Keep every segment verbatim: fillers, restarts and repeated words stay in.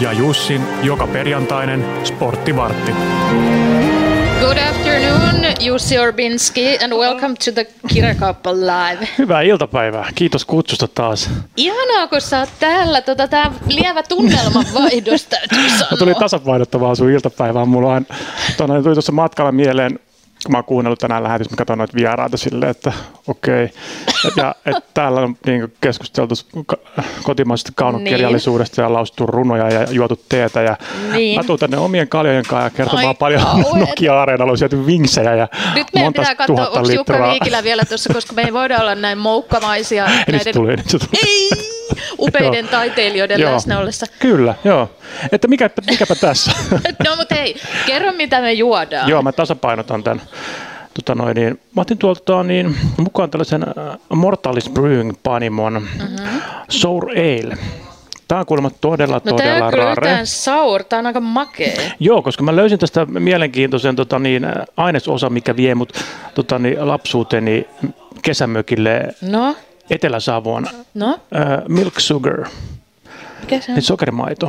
ja Jussin joka perjantainen sporttivartti. Good afternoon, Jussi Orbinski, and welcome to the Kirjakauppa Live. Hyvää iltapäivää. Kiitos kutsusta taas. Ihanaa, kun sä oot täällä. Tota, tää lievä tunnelman vaihdos täytyy sanoa. Mä tuli tasapainottavaa sun iltapäivään. Mulla on, tuli tuossa matkalla mieleen, kun mä oon kuunnellut tänään lähetys, mä katson noita vieraita silleen, että okei. Okay. Ja että täällä on niin keskusteltu kotimaisesta kaunokirjallisuudesta niin. Ja lausuttu runoja ja juotu teetä. Ja niin. Mä tuun tänne omien kaljojen kanssa ja kertomaan Ai, paljon kauhean. Nokia-areenalla on syöty vinksejä ja nyt meidän pitää katsoa, onko Jukka Viikilä vielä tuossa, koska me ei voida olla näin moukkamaisia. Näiden... Nyt tuli, nyt tuli. Ei, upeiden taiteilijoiden läsnä ollessa. Kyllä, joo. Että mikä, mikäpä tässä? No mutta hei, kerro mitä me juodaan. Joo, mä tasapainotan tämän. Tota noin, niin, mä otin tuolta niin, mukaan tällaisen uh, Mortalis Brewing Panimon mm-hmm. Sour Ale. Tää on kuulemma todella, no, todella rare. No tää on sour, tää on aika makea. Joo, koska mä löysin tästä mielenkiintoisen tota, niin, ainesosa, mikä vie mut tota, niin, lapsuuteni kesämökille no? Etelä-Savoon. No? Uh, milk sugar. Mikä se on? Niin sokerimaito.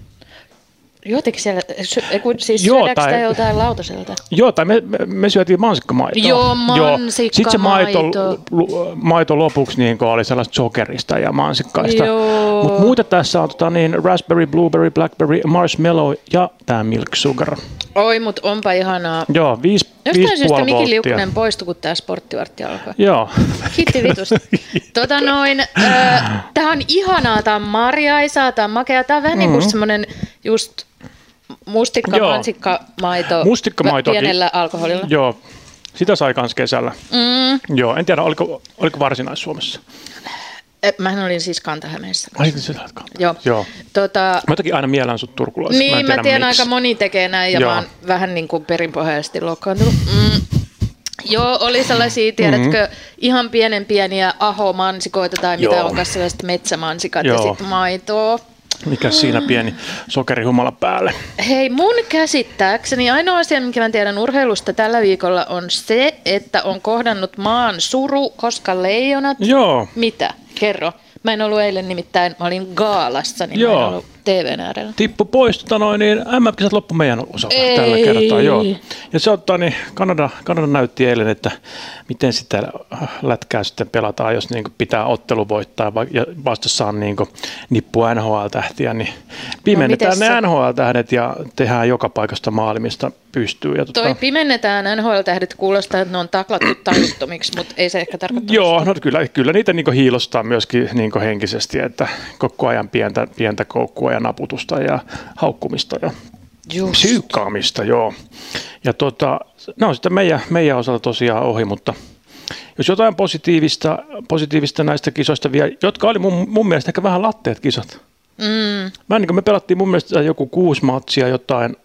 Juotiko siellä, siis joo, syödäänkö sitä joltain lautaselta? Joo, tai me, me, me syötiin mansikkamaitoa. Joo, mansikkamaito. Sitten se maito, maito lopuksi niin oli sellaista sokerista ja mansikkaista. Mutta muuten tässä on tota, niin, raspberry, blueberry, blackberry, marshmallow ja tämä milk sugar. Oi, mutta onpa ihanaa. Joo, viisi Jostain syystä Miki Liukkonen poistui, kun tämä sporttivartti alkoi. Joo. Hitti vitusta. tota noin, äh, tämä on ihanaa, tämä on marjaisaa, tämä on makea. Tämä on vähän mm-hmm. niin kuin semmoinen just mustikka, Joo. mansikkamaito pienellä alkoholilla. Joo, sitä sai kans kesällä. Mm. Joo, en tiedä, oliko, oliko Varsinais-Suomessa? Mähän olin siis Kanta-Hämeessä. Ai, sä olet Kanta. Joo. Joo. Tota, mä jotenkin aina mielään sut turkulaisessa. Niin, mä, mä tiedän miksi. aika moni tekee näin ja Joo. mä oon vähän niin kuin perinpohjaisesti loukkaantunut. Mm. Joo, oli sellaisia, tiedätkö, mm-hmm. ihan pienen pieniä aho-mansikoita tai mitä Joo. onkaan sellaiset metsämansikat Joo. ja sitten maitoa. Mikäs siinä pieni sokerihumala päälle? Hei, mun käsittääkseni ainoa asia, minkä mä tiedän urheilusta tällä viikolla on se, että on kohdannut maan suru, koska leijonat... Joo. Mitä? Kerro. Mä en ollut eilen nimittäin, mä olin gaalassa, niin Joo. mä en ollut T V:n äärellä. Tippu pois, tota noin, niin M M-kisat loppu meidän osalta Ei. tällä kertaa. Joo. Ja se ottaa, niin Kanada, Kanada näytti eilen, että miten sitä lätkää sitten pelataan, jos niin pitää ottelu voittaa ja vastassa on niin nippua N H L-tähtiä, niin pimennetään no, ne N H L-tähdet ja tehdään joka paikasta maailmista pystyy. Ja tota... Toi pimennetään N H L-tähdet kuulostaa, että ne on taklattu tajuttomiksi, mutta ei se ehkä tarkoita. Joo, no kyllä, kyllä niitä niin hiilostaa myöskin niin henkisesti, että koko ajan pientä, pientä koukkua ja naputusta ja haukkumista ja Just. syykkaamista, joo. Ja tota, no sitten meidän, meidän osalta tosiaan ohi, mutta jos jotain positiivista, positiivista näistä kisoista vielä, jotka oli mun, mun mielestä ehkä vähän latteet kisat. Mm. Mä niin kuin me pelattiin mun mielestä joku kuusi matsia, jotain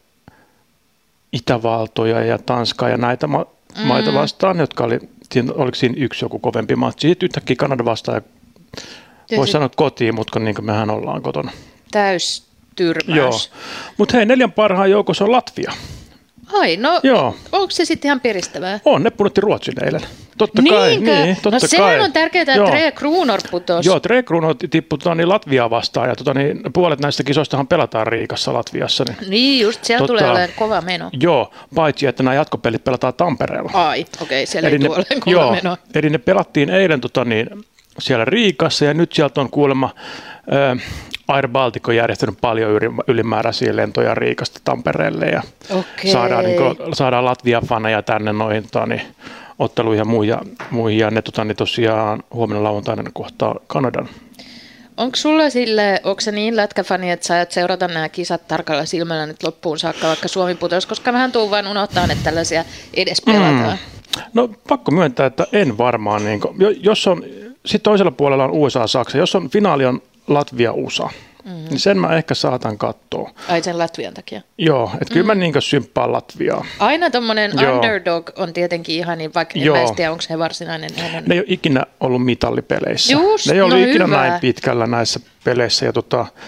Itävaltoja ja Tanskaa ja näitä ma- mm. maita vastaan, jotka oli, oliko siinä yksi joku kovempi matsi. Sitten yhtäkkiä Kanada vastaan ja voisi sanoa kotiin, mutta niin kuin mehän ollaan kotona. Täys tyrmäys. Joo, mutta hei, neljän parhaan joukossa on Latvia. Ai, no Joo. Onko se sitten ihan piristävää? On, ne punutti Ruotsin eilen. Totta Niinkö? kai. Niin, totta no sehän kai. on tärkeää, että Tre Kruunor putosi. Joo, Tre Kruunor tippui tota, niin Latviaa vastaan ja tota, niin, puolet näistä kisoistahan pelataan Riikassa Latviassa. Niin, niin just, siellä tota, tulee olemaan kova meno. Joo, paitsi että nämä jatkopelit pelataan Tampereella. Ai, okei, okay, siellä eli ei tule olemaan kova joo, meno. Eli ne pelattiin eilen tota, niin, siellä Riikassa ja nyt sieltä on kuulemma... Äh, Air Baltic on järjestänyt paljon ylimääräisiä lentoja Riikasta Tampereelle ja okay. saadaan, niin kuin, saadaan Latvia-faneja tänne noihin tani, otteluihin ja muihin, muihin ja ne totani, tosiaan huomenna lauantaina kohtaa Kanadan. Onko sulla sille, onko se niin lätkäfani, että sä ajat seurata nämä kisat tarkalla silmällä nyt loppuun saakka, vaikka Suomi putosi, koska vähän tuu vaan unohtaa, että tällaisia edes pelataan? Mm. No pakko myöntää, että en varmaan. Niin kuin, jos on, sitten toisella puolella on U S A-Saksa, jos on finaali on Latvia-U S A, mm-hmm. niin sen mä ehkä saatan katsoa. Ai sen Latvian takia? Joo, että kyllä mm. mä niin symppaan Latviaa. Aina tommonen Joo. underdog on tietenkin ihan, niin vaikka en mä tiedä, onko se varsinainen. Ne ei ole ikinä ollut mitallipeleissä. Just, ne ei ole no ikinä hyvä. näin pitkällä näissä peleissä. Ja tota,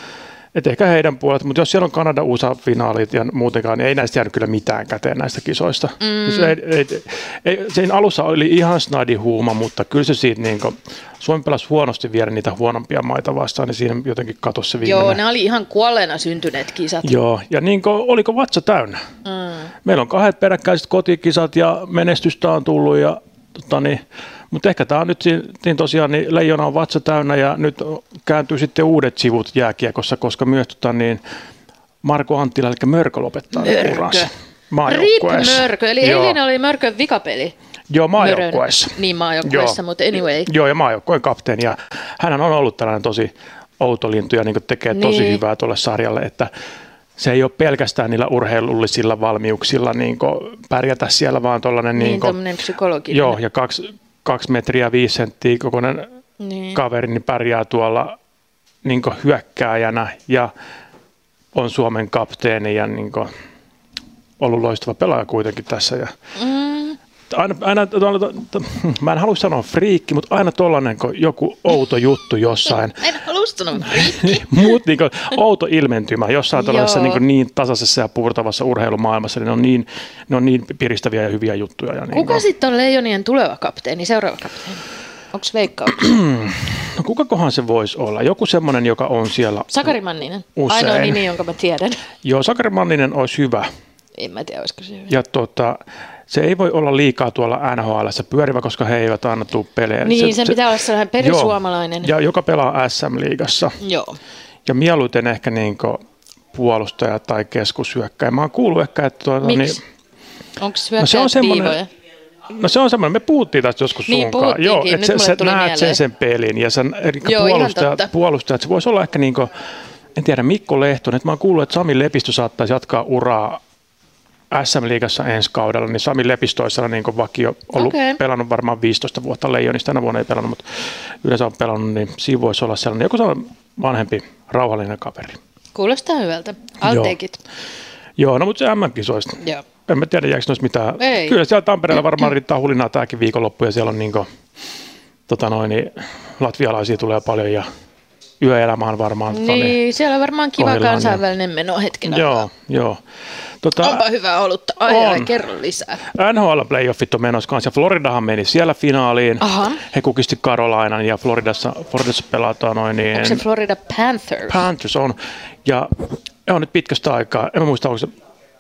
Et ehkä heidän puolet, mutta jos siellä on Kanada-U S A-finaalit ja muutenkaan, niin ei näistä jäänyt kyllä mitään käteen näistä kisoista. Mm. Se, ei, ei, ei, siinä alussa oli ihan snadi huuma, mutta kyllä se siitä, niin kuin, Suomi pelasi huonosti vielä niitä huonompia maita vastaan, niin siinä jotenkin katosi se viimeinen. Joo, ne oli ihan kuolleena syntyneet kisat. Joo, ja niin kuin, oliko vatsa täynnä? Mm. Meillä on kahdet peräkkäiset kotikisat ja menestystä on tullut ja tota niin, mutta ehkä tämä on nyt niin tosiaan, niin leijona on vatsa täynnä ja nyt kääntyy sitten uudet sivut jääkiekossa, koska myös tota, niin Marko Anttila, eli Mörkö lopettaa uransa maajoukkueessa. Rip Mörkö, eli Joo. eilen oli Mörkön vikapeli. Joo, maajoukkueessa. Niin, maajoukkueessa, mutta anyway. Joo, ja maajoukkueen kapteeni, ja hän on ollut tällainen tosi outo lintu ja niin tekee niin. tosi hyvää tuolle sarjalle, että se ei ole pelkästään niillä urheilullisilla valmiuksilla niin pärjätä siellä, vaan tuollainen niin, niin psykologinen. Joo, ja kaksi, kaksi metriä viisi senttiä kokoinen niin. kaveri niin pärjää tuolla niin hyökkääjänä ja on Suomen kapteeni ja niin ollut loistava pelaaja kuitenkin tässä. Ja mm. aina, aina, mä en halua sanoa friikki, mutta aina tollainen joku outo juttu jossain. En halua sanoa friikki. Mut niin kuin, outo ilmentymä jossain tuollaisessa niin, niin tasaisessa ja puurtavassa urheilumaailmassa, niin ne on niin, ne on niin piristäviä ja hyviä juttuja. Ja niin kuka niin sitten on Leijonien tuleva kapteeni, seuraava kapteeni? Onko Veikkaus? No kukakohan se voisi olla? Joku semmoinen, joka on siellä Sakari Manninen. Usein. Ainoa nimi, jonka mä tiedän. Joo, Sakari Manninen olisi hyvä. En mä tiedä, olisiko se hyvä. Ja tota, se ei voi olla liikaa tuolla N H L:ssä pyörivä, koska he eivät aina tule pelejä. Niin, se, sen se, pitää olla sellainen perisuomalainen. Ja joka pelaa S M-liigassa. Joo. Ja mieluiten ehkä niin puolustaja tai keskushyökkäjä. Mä oon kuullut ehkä, että tuota, miksi? Niin, onko hyökkäjät no diivoja? No se on semmoinen, me puhuttiin tästä joskus niin, sunkaan. Joo, että sä, sä näet mieleen. sen sen pelin ja sen, Joo, puolustajat, puolustajat, se voisi olla ehkä niin kuin, en tiedä, Mikko Lehtonen, että mä oon kuullut, että Sami Lepistö saattaisi jatkaa uraa S M-liigassa ensi kaudella, niin Sami Lepistö olisi niin kuin vakio ollut okay. pelannut varmaan viisitoista vuotta Leijonista, tänä vuonna ei pelannut, mutta yleensä on pelannut, niin siinä voisi olla sellainen joku sellainen vanhempi, rauhallinen kaveri. Kuulostaa hyvältä. I'll Joo. take it. Joo, no mutta se M M-kisoista. Joo. En mä tiedä, jääkö noissa mitään. Ei. Kyllä siellä Tampereella varmaan riittää hulinaa tämäkin viikonloppu ja siellä on niin kuin, tota noin, niin latvialaisia tulee paljon ja yöelämä on varmaan. Niin, toni, siellä on varmaan kiva kansainvälinen meno hetken aikaa. Joo, joo. Tota, onpa hyvä olutta. Ai, on. ai, kerro lisää. N H L-playoffit on menossa kanssa ja Floridahan meni siellä finaaliin. Aha. He kukisti Carolinan ja Floridassa, Floridassa pelataan noin niin. Onko se Florida Panthers? Panthers on. Ja on nyt pitkästä aikaa. En mä muista, onko se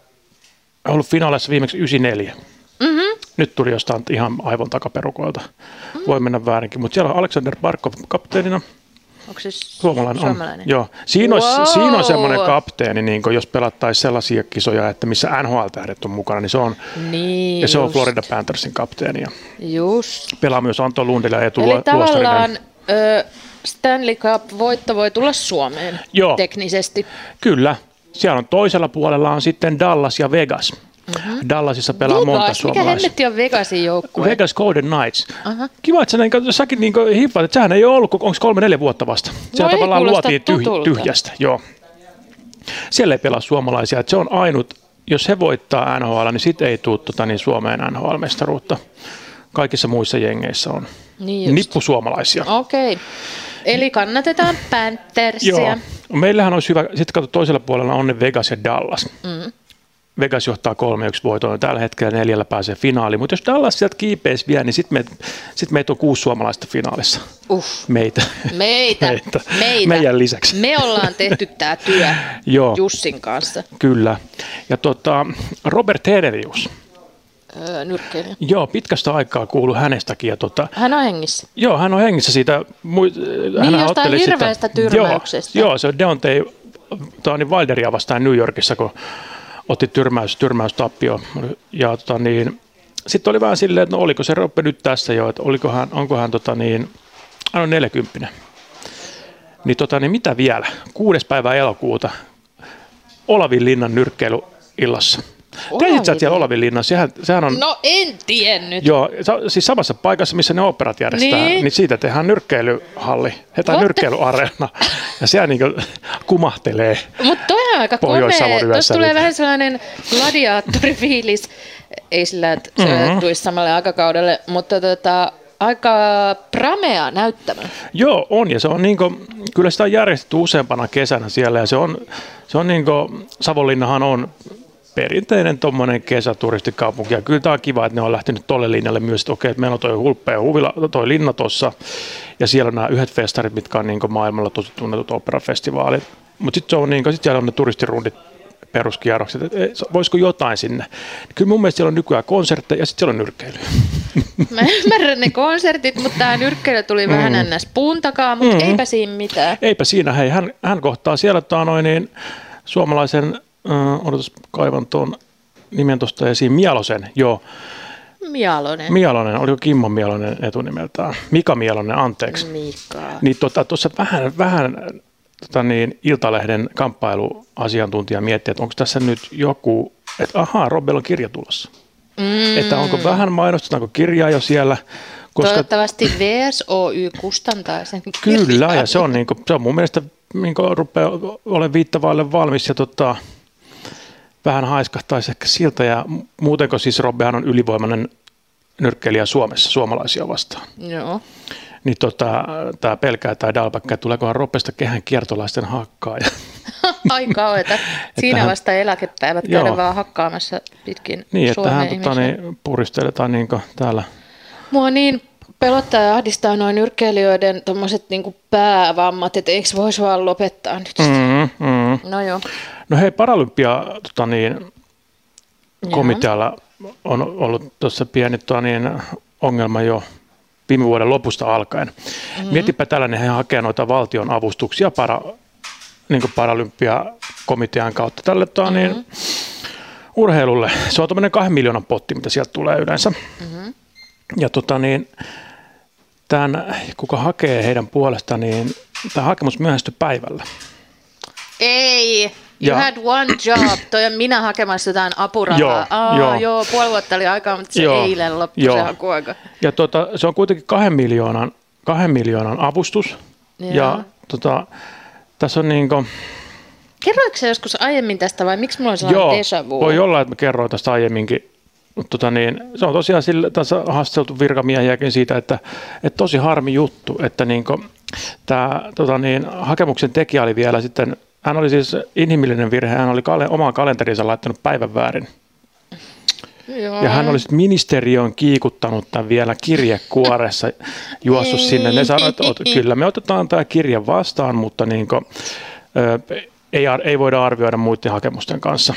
ollut finaaleissa viimeksi yhdeksänkymmentäneljä. Mm-hmm. Nyt tuli jostain ihan aivon takaperukoilta. Mm. Voi mennä väärinkin, mutta siellä on Alexander Barkov kapteenina. Onko se suomalainen? suomalainen? On. Joo. Siinä, wow. olisi, siinä on semmoinen kapteeni, niin jos pelattaisiin sellaisia kisoja, että missä N H L-tähdet on mukana, niin se on, niin, ja se on Florida Panthersin kapteeni. Just. Pelaa myös Anto Lundila ja Eetu Eli tavallaan ö, Stanley Cup-voitto voi tulla Suomeen Joo. teknisesti. Kyllä. Siellä on toisella puolella on sitten Dallas ja Vegas. Mm-hmm. Dallasissa pelaa Vegas. monta suomalaisia. Mikä hemmetti on Vegasin joukkue? Vegas Golden Knights. Aha. Kiva, että sä niin, säkin niin hippaat, että sehän ei ole ollut, onko kolme neljä vuotta vasta. Siellä no tavallaan luotiin tyh- tyhjästä. Joo. Siellä ei pelaa suomalaisia. Että se on ainut, jos he voittaa N H L, niin sitten ei tule tota, niin Suomeen N H L-mestaruutta. Kaikissa muissa jengeissä on niin nippu suomalaisia. Okei. Okay. Eli kannatetaan Panthersia. Joo. Meillähän olisi hyvä, sitten katso toisella puolella on ne Vegas ja Dallas. Mm. Vegas johtaa kolme yksi voitoon. Tällä hetkellä neljällä pääsee finaaliin. Mutta jos Dallas sieltä kiipeisi vielä, niin sitten me, sit meitä on kuusi suomalaista finaalissa. Uff. Meitä. Meitä. Meitä. Meitä. Meidän lisäksi. Me ollaan tehty tämä työ Joo. Jussin kanssa. Kyllä. Ja tota, Robert Hedelius. Öö, nyrkkeilijä. Joo, pitkästä aikaa kuului hänestäkin. Ja tota, hän on hengissä. Joo, hän on hengissä siitä. Mui, niin jostain hirveästä sitä, tyrmäyksestä. Joo, joo, se on Deontay Wilderia vastaan New Yorkissa, kun otti tyrmäys, tyrmäystappio. Ja tota niin, sitten oli vähän silleen, että no oliko se Roppe nyt tässä jo, että oliko hän, onko hän tota niin, hän on neljäkymppinen. Niin tota niin, mitä vielä? Kuudes päivä elokuuta Olavinlinnan nyrkkeilyillassa. Teisit sä siellä Olavinlinnassa? Sehän, sehän on, no en tiennyt. Joo, siis samassa paikassa, missä ne operat järjestää, niin, niin siitä tehdään nyrkkeilyhalli, tai nyrkkeilyareena, ja siellä niinku kumahtelee. Mutta toi on aika komea. Tuossa tulee vähän sellainen gladiaattorifiilis, ei sillä, että se mm-hmm. tulisi samalle aikakaudelle, mutta tota, aika pramea näyttämä. Joo, on, ja se on niin kuin, kyllä sitä on järjestetty useampana kesänä siellä, ja se on, se on niin kuin, Savonlinnahan on perinteinen tuommoinen kesäturistikaupunki, ja kyllä tämä on kiva, että ne on lähtenyt tolle linjalle myös, että okei, että meillä on toi hulppea huvila, toi linna tuossa, ja siellä on nämä yhdet festarit, mitkä on niin kuin maailmalla tosi tunnetut operafestivaalit, mutta sitten on niin kuin, sit siellä on ne turistirundit, peruskierrokset, että voisiko jotain sinne. Kyllä mun mielestä siellä on nykyään konsertteja ja sitten siellä on nyrkkeilyä. Mä ymmärrän ne konsertit, mutta tämä nyrkkeily tuli mm. vähän ennäs puun takaa, mutta mm. eipä siinä mitään. Eipä siinä, hei, hän, hän kohtaa siellä noin, niin, suomalaisen, äh, odotus kaivan tuon nimen tuosta esiin, Mialosen, joo. Mialonen. Mialonen, oliko Kimmo Mialonen etunimeltään? Mika Mialonen, anteeksi. Mika. Niin tuossa tota, vähän, vähän tota niin, Iltalehden kamppailuasiantuntija miettii, että onko tässä nyt joku, että ahaa, Robbella on kirja tulossa. Mm. Että onko vähän mainostetaanko kirjaa jo siellä. Koska toivottavasti V S Oy kustantaa sen kirjan. Kyllä, ja se on, niin kuin, se on mun mielestä niin kuin rupeaa olemaan viittavaille valmis ja tota, vähän haiskahtaisi ehkä siltä. Ja muutenko siis Robbehan on ylivoimainen nyrkkeilijä Suomessa, suomalaisia vastaan. Joo. Niin tota, tämä pelkää tai Dalbäkkä, tuleekohan Roppesta kehän kiertolaisten hakkaaja. Ai kauheeta. Siinä vasta eläkepäivät käydä vaan hakkaamassa pitkin niin, Suomen että hän tota, niin, puristeletaan niin täällä. Mua niin pelottaa ja ahdistaa noin nyrkkeilijöiden tommoset niin päävammat, että eikö voisi vaan lopettaa nyt sitä? Mm, mm. No joo. No hei, Paralympia tota, niin, komitealla on ollut tuossa pieni tota, niin, ongelma jo viime vuoden lopusta alkaen. Mm-hmm. Mietipä tällainen, he hakee noita valtion avustuksia para, niin kuin Paralympiakomitean kautta tälle tota, niin, mm-hmm. urheilulle. Se on tämmöinen kahden miljoonan potti, mitä sieltä tulee yleensä. Mm-hmm. Ja tota, niin, tämän, kuka hakee heidän puolestaan, niin tämä hakemus myöhästyi päivällä. Ei, you ja, had one job. Toi on minä hakemassa jotain apurahaa. Joo, Aa, joo. joo, puoli vuotta oli aikaa, mutta se joo, eilen loppui joo. se hakuaika. Ja tota, se on kuitenkin kahden miljoonan, kahden miljoonan avustus. Joo. Ja tota, tässä on niin kuin... Kerroitko sä joskus aiemmin tästä vai miksi mulla on sellainen déjà vu? Voi olla, että mä kerroin tästä aiemminkin. Tota niin, se on tosiaan sillä, tässä haasteltu virkamiehiäkin siitä, että, että tosi harmi juttu, että niin kuin, tämä tota niin, hakemuksen tekijä oli vielä sitten, hän oli siis inhimillinen virhe, hän oli kal- omaan kalenterinsa laittanut päivän väärin. Joo. Ja hän oli sitten ministeriöön kiikuttanut tämän vielä kirjekuoressa, juossut sinne. Ne sanoivat, että kyllä me otetaan tämä kirja vastaan, mutta niin kuin, ei, ei voida arvioida muiden hakemusten kanssa.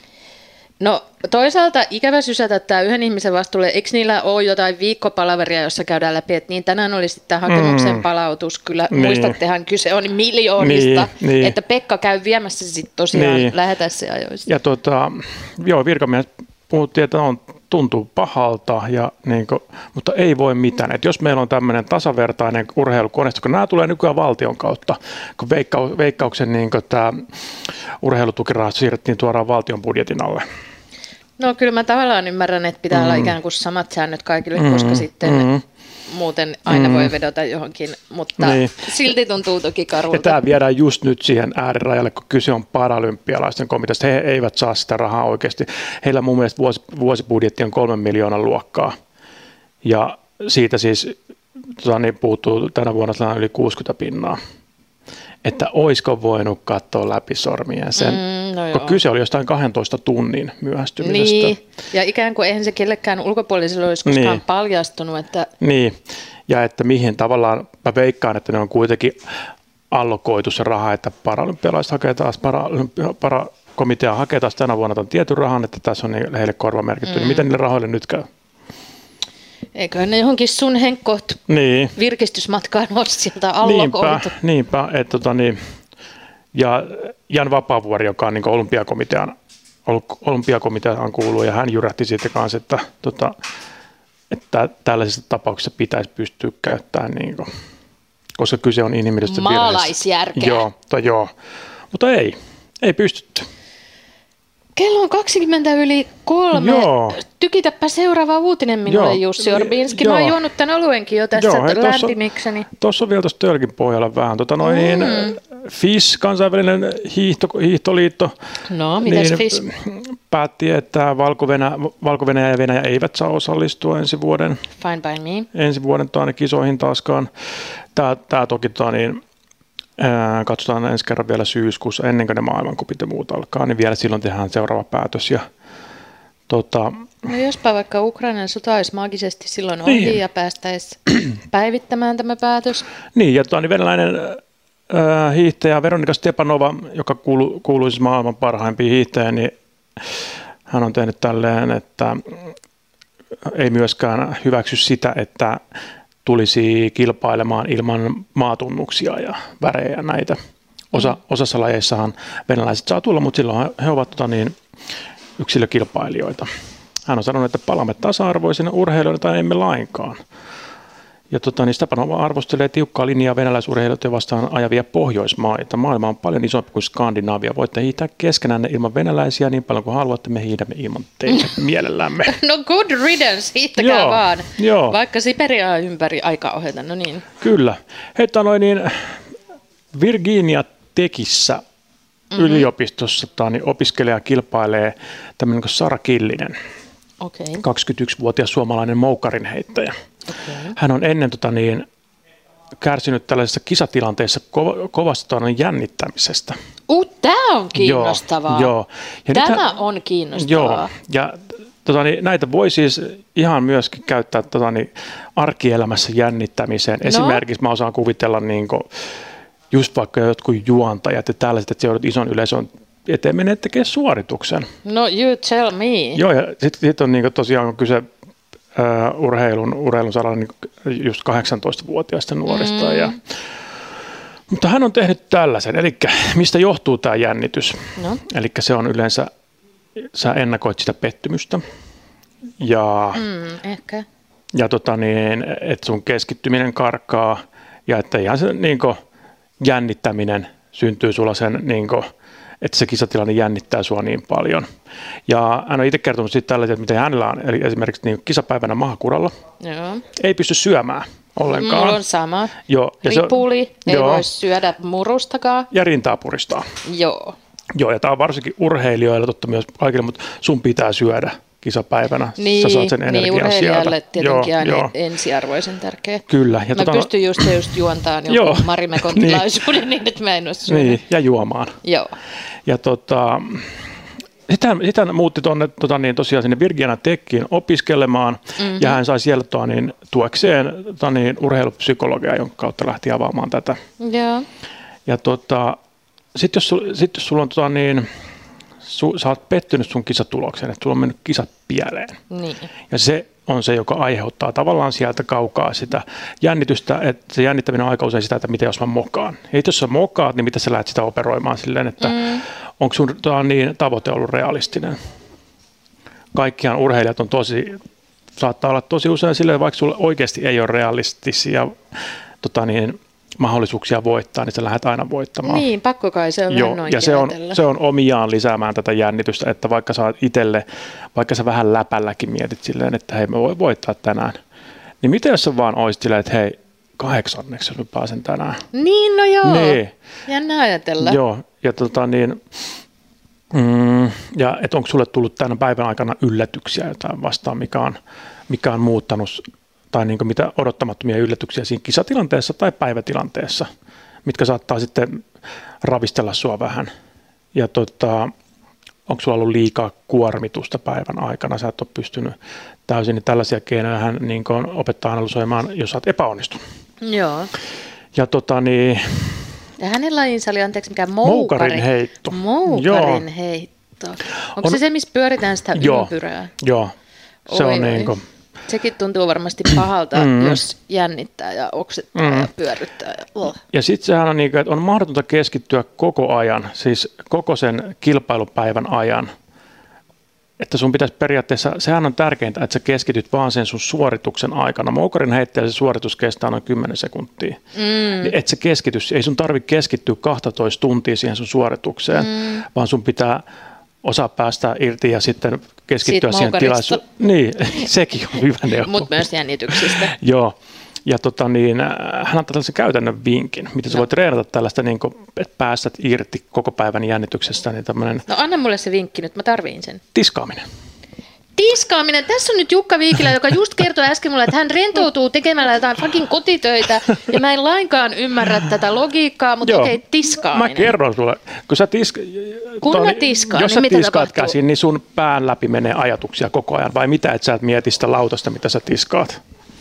No toisaalta ikävä sysätä tämä yhden ihmisen vastuulle. Eikö niillä ole jotain viikkopalaveria, jossa käydään läpi, että niin tänään oli sitten hakemuksen mm. palautus. Kyllä niin. Muistattehan, kyse on miljoonista, niin, niin. että Pekka käy viemässä sitten tosiaan niin. lähetä se ajoista. Ja tota, joo, virkamiehet puhuttiin, että on, tuntuu pahalta, ja niin kuin, mutta ei voi mitään. Et jos meillä on tämmöinen tasavertainen urheilukoneisto, kun nämä tulee nykyään valtion kautta, kun veikka, veikkauksen niin kuin tämä urheilutukirahasto siirrettiin tuoraan valtion budjetin alle. No kyllä mä tavallaan ymmärrän, että pitää mm. olla ikään kuin samat säännöt kaikille, mm. koska sitten mm. muuten aina mm. voi vedota johonkin, mutta niin. silti tuntuu toki karulta. Ja tämä viedään just nyt siihen äärirajalle, kun kyse on paralympialaisten komiteasta. He eivät saa sitä rahaa oikeasti. Heillä mun mielestä vuosi, vuosibudjetti on kolmen miljoonan luokkaa. Ja siitä siis tota, niin puuttuu tänä vuonna yli kuusikymmentä pinnaa. Että oisko voinut katsoa läpi sormien sen, mm, no kun kyse oli jostain kahdentoista tunnin myöhästymisestä. Niin, ja ikään kuin eihän se kellekään ulkopuoliselle olisi koskaan niin. paljastunut. Että... Niin, ja että mihin tavallaan, mä veikkaan, että ne on kuitenkin allokoitu se raha, että paralympialaiset hakee taas, paralympia, parakomitea hakee taas tänä vuonna tämän tietyn rahan, että tässä on heille korvamerkitty. Mm. Niin miten niille rahoille nyt käy? Eiköhän ne johonkin sun henkkoht niin. virkistysmatkaan ole sieltä allokoitu. Niinpä, niinpä että tota niin, ja Jan Vapaavuori, joka on niin olympiakomitean, olympiakomiteaan kuuluu, ja hän jyrähti siitä kanssa, että, tota, että tällaisessa tapauksessa pitäisi pystyä käyttämään, niin kuin, koska kyse on inhimillisestä virheestä. Maalaisjärkeä. Joo, tai joo, mutta ei, ei pystytty. Kello on kaksikymmentä yli kolme. Joo. Tykitäpä seuraava uutinen minulle, joo. Jussi Orbinski. Joo. Mä oon juonut tämän oluenkin jo tässä lämpimikseni. Tuossa on vielä tuossa tölkin pohjalla vähän. Tota noin, mm. niin, F I S, kansainvälinen hiihto, hiihtoliitto, no, mitäs niin F I S? päätti, että Valko-Venäjä, Valko-Venäjä ja Venäjä eivät saa osallistua ensi vuoden, Fine by me. ensi vuoden tuonne kisoihin taaskaan. Tämä, tämä toki tuo, niin, ää, katsotaan ensi kerran vielä syyskuussa, ennen kuin ne maailmankupit ja muut alkaa, niin vielä silloin tehdään seuraava päätös. Ja, tota, no jospa vaikka Ukrainan sota olisi maagisesti silloin ohi niin. ja päästäisiin päivittämään tämä päätös. Niin, ja tuo niin venäläinen äh, hiihtäjä Veronika Stepanova, joka kuulu, kuuluisi maailman parhaimpiin hiihtäjiin, niin hän on tehnyt tälleen, että ei myöskään hyväksy sitä, että tulisi kilpailemaan ilman maatunnuksia ja värejä näitä. Osa, mm. Osassa lajeissahan venäläiset saa tulla, mutta silloin he ovat tota, niin, yksilökilpailijoita. Hän on sanonut, että palaamme tasa-arvoisina urheilijoina tai emme lainkaan. Ja tota, niin Stepanova arvostelee tiukkaa linjaa venäläisurheilijoita vastaan ajavia Pohjoismaita. Maailma on paljon isompi kuin Skandinaavia. Voitte hiihtää keskenään ilman venäläisiä niin paljon kuin haluatte. Me hiihdämme ilman teitä mielellämme. No good riddance, hiihtäkää Joo, vaan. joo. Vaikka Siperiaa ympäri aika ohjata, no niin. Kyllä. Heitä noin niin Virginia Techissä mm-hmm. yliopistossa niin opiskelija kilpailee tämmöinen kuin Sara Killinen. Okay. kaksikymmentäyksivuotias suomalainen moukarinheittäjä. Okay. Hän on ennen tota, niin, kärsinyt tällaisessa kisatilanteessa ko- kovasta jännittämisestä. Uh, tämä on kiinnostavaa. Joo, joo. Ja tämä nythän, on kiinnostavaa. Joo, ja tota, niin, näitä voi siis ihan myöskin käyttää tota, niin, arkielämässä jännittämiseen. No. Esimerkiksi mä osaan kuvitella niin kuin, just vaikka jotkut juontajat ja tällaiset, että se joudut ison yleisön eteen menee tekemään suorituksen. No you tell me. Joo, ja sitten sit on niin kuin, tosiaan kyse Uh, urheilun, urheilun saralla niin just kahdeksantoistavuotiaista nuorista. Mm. Ja, mutta hän on tehnyt tällaisen, eli mistä johtuu tämä jännitys? No. Eli se on yleensä, sä ennakoit sitä pettymystä ja, mm, ehkä. ja tota niin, että sun keskittyminen karkaa ja että ihan se niin kuin, jännittäminen syntyy sulla sen niin kuin, että se kisatilanne jännittää sua niin paljon. Ja hän on itse kertonut siitä tällaisia, että miten hänellä on, eli esimerkiksi niin kisapäivänä mahakuralla, joo. Ei pysty syömään ollenkaan. Mulla on sama. Joo, ja Ripuli, se, ei joo. voi syödä murustakaan. Ja rintaa puristaa. Joo. Joo, ja tämä on varsinkin urheilijoilla, totta myös kaikille, mutta sun pitää syödä kisapäivänä. Niin, sä saat sen energian niin urheilijalle sieltä. tietenkin joo, aina joo. ensiarvoisen tärkeä. Kyllä. Ja mä tota, pystyn just, just juontaan jonkun Marimekon tilaisuuden niin. niin, että mä en ole syönyt. Niin, ja juomaan. Joo. Ja tota, sitten hän, sit hän muutti tuonne tota, niin, tosiaan sinne Virginia Techiin opiskelemaan, mm-hmm. ja hän sai sieltä tota, niin, tuekseen tota, niin, urheilupsykologia, jonka kautta lähti avaamaan tätä. Joo. Ja tota, sitten jos, sit, jos sulla on tota, niin, su, sä oot pettynyt sun kisatulokseen, että sulla on mennyt kisat pieleen. Niin. Ja se on se, joka aiheuttaa tavallaan sieltä kaukaa sitä jännitystä, että se jännittäminen on aika usein sitä, että miten jos mä mokaan. Ja jos sä mokaat, niin miten sä lähdet sitä operoimaan silleen, että mm. onko sun niin, tavoite ollut realistinen. Kaikkiaan urheilijat on tosi, saattaa olla tosi usein silleen, vaikka sulla oikeasti ei ole realistisia tota niin, mahdollisuuksia voittaa, niin sä lähdet aina voittamaan. Niin, pakko kai se on Joo, vähän noin ja se on, se on omiaan lisäämään tätä jännitystä, että vaikka sä itselle, vaikka sä vähän läpälläkin mietit silleen, että hei, mä voin voittaa tänään, niin miten jos sä vaan oisit silleen, että hei, kahdeksanneksi jos mä pääsen tänään. Niin, no joo. Niin. Jännä ajatella. Joo, ja tota niin, mm, ja että onko sulle tullut tämän päivän aikana yllätyksiä jotain vastaan, mikä on, mikä on muuttanut tai niin kuin mitä odottamattomia yllätyksiä siinä kisatilanteessa tai päivätilanteessa, mitkä saattaa sitten ravistella sua vähän. Ja tota, onko sulla ollut liikaa kuormitusta päivän aikana, sä et ole pystynyt täysin, niin tällaisia keinoja hän niin kuin opettaa analysoimaan, jos sä oot epäonnistunut. Joo. Ja tota niin... Ja hänen lajinsa oli, anteeksi, mikä moukarin heitto. Moukarin heitto. Onko on, se se, missä pyöritään sitä ympyrää? Joo, se oi, on niin kuin... Sekin tuntuu varmasti pahalta, mm. jos jännittää ja oksettaa mm. ja pyörryttää. Ja, oh. ja sitten sehän on niin kuin, että on mahdotonta keskittyä koko ajan, siis koko sen kilpailupäivän ajan. Että sun pitäisi periaatteessa, sehän on tärkeintä, että sä keskityt vaan sen sun suorituksen aikana. Moukarin heittäjä se suoritus kestää noin kymmenen sekuntia. Mm. Että se keskitys, ei sun tarvitse keskittyä kaksitoista tuntia siihen sun suoritukseen, mm. vaan sun pitää osaa päästä irti ja sitten keskittyä siihen tilaisuuteen. Niin, sekin on hyvä neuvo. Mutta myös jännityksistä. Joo, Ja tota niin, hän antaa tällaisen käytännön vinkin, miten sä no. voit treenata tällaista, niin kuin, että päästät irti koko päivän jännityksestä. Niin tämmönen no anna mulle se vinkki nyt, mä tarviin sen. Tiskaaminen. Tiskaaminen. Tässä on nyt Jukka Viikilä, joka just kertoi äsken mulle, että hän rentoutuu tekemällä jotain fucking kotitöitä. Ja mä en lainkaan ymmärrä tätä logiikkaa, mutta okei, okay, tiskaaminen. Mä kerron sulle. Kun sä, tiska, kun toni, mä tiskaan, jos niin sä mitä tiskaat tapahtuu? käsin, niin sun pään läpi menee ajatuksia koko ajan. Vai mitä, että sä et mieti sitä lautasta, mitä sä tiskaat?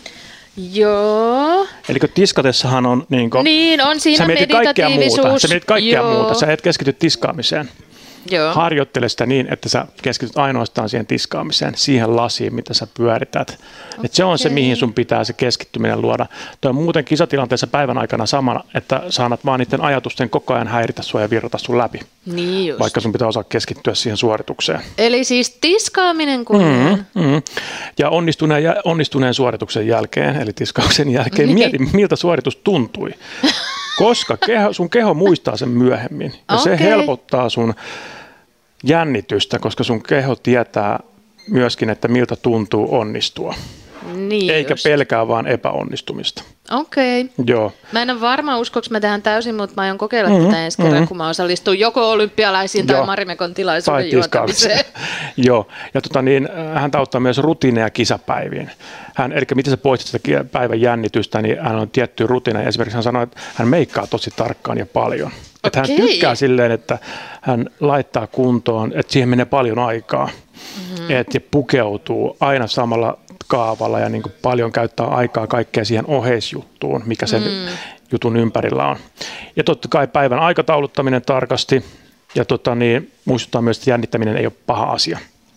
Joo. Eli kun tiskatessahan on niin kuin, niin, on siinä sä mietit kaikkea muuta. Sä mietit kaikkea Joo. muuta. Sä et keskity tiskaamiseen. Joo. Harjoittele sitä niin, että sä keskityt ainoastaan siihen tiskaamiseen, siihen lasiin, mitä sä pyörität. Okay. Et se on se, mihin sun pitää se keskittyminen luoda. Tuo on muuten kisatilanteessa päivän aikana samana, että saanat vaan niiden ajatusten koko ajan häiritä sua ja virrata sun läpi. Niin just. Vaikka sun pitää osaa keskittyä siihen suoritukseen. Eli siis tiskaaminen kunniaan. Mm-hmm, mm-hmm. Ja onnistuneen, onnistuneen suorituksen jälkeen, eli tiskauksen jälkeen, mieti, miltä suoritus tuntui. Koska keho, sun keho muistaa sen myöhemmin. Ja okay. se helpottaa sun jännitystä, koska sun keho tietää myöskin, että miltä tuntuu onnistua. Niin eikä just. pelkää vaan epäonnistumista. Okei. Okay. Joo. Mä en ole varma, uskoks mä tähän täysin, mutta mä aion kokeilla mm-hmm, tätä ensi kerran, mm-hmm. kun mä osallistun joko olympialaisiin tai Marimekon tilaisuuden juontamiseen. Joo, ja tota niin, hän auttaa myös rutiineja kisapäiviin. Hän, eli miten sä poistat sitä päivän jännitystä, niin hän on tiettyjä rutiineja. Esimerkiksi hän sanoi, että hän meikkaa tosi tarkkaan ja paljon. Okay. Että hän tykkää silleen, että hän laittaa kuntoon, että siihen menee paljon aikaa. Mm-hmm. Että pukeutuu aina samalla kaavalla ja niin kuin paljon käyttää aikaa kaikkea siihen oheisjuttuun, mikä sen mm. jutun ympärillä on. Ja totta kai päivän aikatauluttaminen tarkasti ja tota niin, muistuttaa myös, että jännittäminen ei ole paha asia.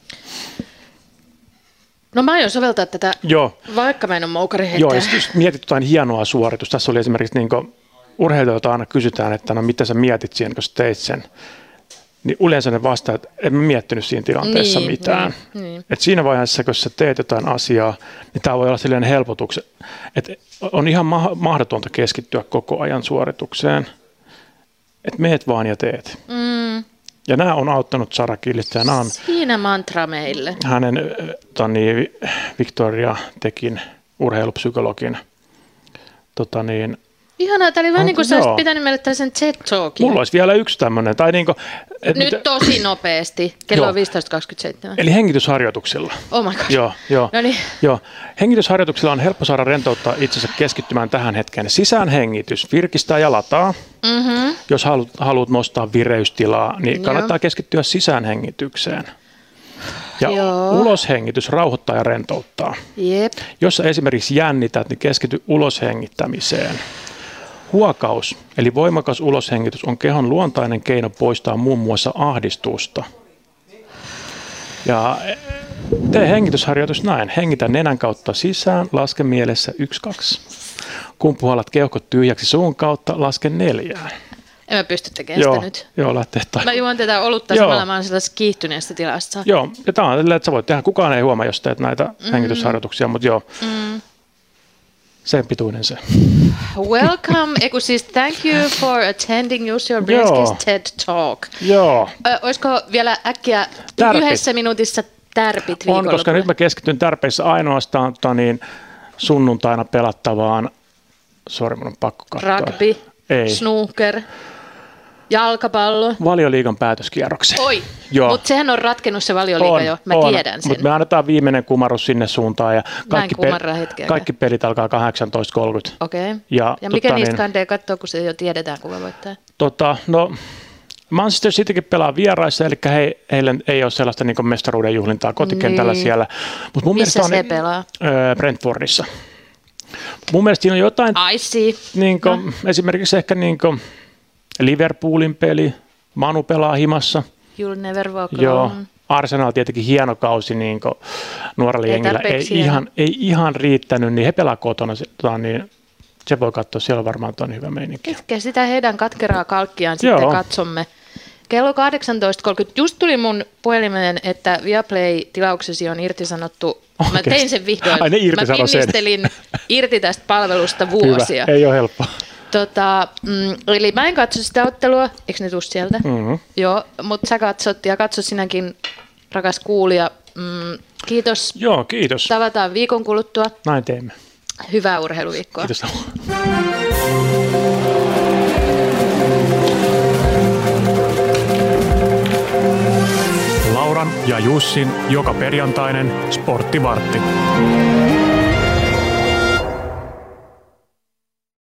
No mä aion soveltaa tätä, Joo. vaikka mä en ole moukari heittää. Joo, ja jos mietit jotain hienoa suoritusta, tässä oli esimerkiksi niin kuin urheilijoilta aina kysytään, että no mitä sä mietit siihen, kun sä teit sen. Niin yleensä ne vastaa, että en mä miettinyt siinä tilanteessa niin, mitään. Niin, niin. Et siinä vaiheessa, kun sä teet jotain asiaa, niin tämä voi olla sellainen helpotuksen, että on ihan ma- mahdotonta keskittyä koko ajan suoritukseen. Että meet vaan ja teet. Mm. Ja nämä on auttanut Sara Killistä. Ja on siinä mantra meille. Hänen tani, Victoria Tekin urheilupsykologin tota niin, ihanaa, tämä oli vähän niin kuin sä olisit pitänyt meille tällaisen TED-talkin. Mulla olisi vielä yksi tämmöinen. Tai niin kuin, nyt mitä, tosi nopeasti. Kello on viisitoista kaksikymmentäseitsemän. Eli hengitysharjoituksilla. Oh my god. Joo, joo, Noniin. joo. Hengitysharjoituksilla on helppo saada rentouttaa itsensä keskittymään tähän hetkeen. Sisäänhengitys virkistää ja lataa. Mm-hmm. Jos haluat, haluat nostaa vireystilaa, niin kannattaa joo. keskittyä sisäänhengitykseen. Ja joo. uloshengitys rauhoittaa ja rentouttaa. Jep. Jos sä esimerkiksi jännität, niin keskity uloshengittämiseen. Huokaus, eli voimakas uloshengitys, on kehon luontainen keino poistaa muun muassa ahdistusta. Ja tee hengitysharjoitus näin. Hengitä nenän kautta sisään, laske mielessä yksi, kaksi. Kun puhallat keuhkot tyhjäksi suun kautta, laske neljään. En mä pysty tekemään joo, sitä nyt. Joo, lähtee tai. Mä juon tätä olutta samalla, mä oon sellaisessa kiihtyneestä tilassa. Joo, ja tää on silleen, että sä voit tehdä, kukaan ei huomaa, jos teet näitä mm. hengitysharjoituksia, mutta joo. Mm. Sen pituinen se. Welcome, eiku siis thank you for attending Use Your Brainskis TED Talk. Joo. Ö, olisiko vielä äkkiä tärpit. Yhdessä minuutissa tärpit viikonlopulle? On, koska nyt mä keskityn tärpeissä ainoastaan niin sunnuntaina pelattavaan, sori mun on pakko katsoa. Rugby, ei. snooker, jalkapallo. Valioliigan päätöskierroksen. Oi, mutta sehän on ratkennut se Valioliiga on, jo, mä on, tiedän sen. Mutta me annetaan viimeinen kumarus sinne suuntaan ja kaikki, pe- kaikki pelit alkaa kahdeksantoista kolmekymmentä. Okei, okay. ja, ja mikä tota, niistä niin, kandee katsoa, kun se jo tiedetään, kuka voittaa? Tota, no, Manchester Citykin pelaa vieraissa, eli he, heille ei ole sellaista niin mestaruuden juhlintaa kotikentällä niin. siellä. Mut mun missä se on, pelaa? Ö, Brentfordissa. Mun mielestä siinä on jotain, I see. Niin kuin, no. esimerkiksi ehkä niin kuin Liverpoolin peli, Manu pelaa himassa. You'll never walk Joo. alone. Arsenal tietenkin hieno kausi niin nuorella jengillä. Ei ihan, ei ihan riittänyt, niin he pelaa kotona. Niin se voi katsoa, siellä on varmaan on hyvä meininki. Ehkä sitä heidän katkeraa kalkkiaan sitten Joo. katsomme. Kello kahdeksantoista kolmekymmentä. Just tuli mun puhelimeen, että Viaplay-tilauksesi on irtisanottu. Mä Oikeasti? tein sen vihdoin. Ai, ne irtisano Mä pinnistelin irti tästä palvelusta vuosia. Hyvä, ei ole helppoa. Tota, mm, eli mä en katso sitä ottelua, eikö ne tuu sieltä? Mm-hmm. Joo, mutta sä katsot ja katso sinäkin, rakas kuulija. Mm, kiitos. Joo, kiitos. Tavataan viikon kuluttua. Näin teemme. Hyvää urheiluviikkoa. Kiitos. Lauran ja Jussin joka perjantainen sporttivartti.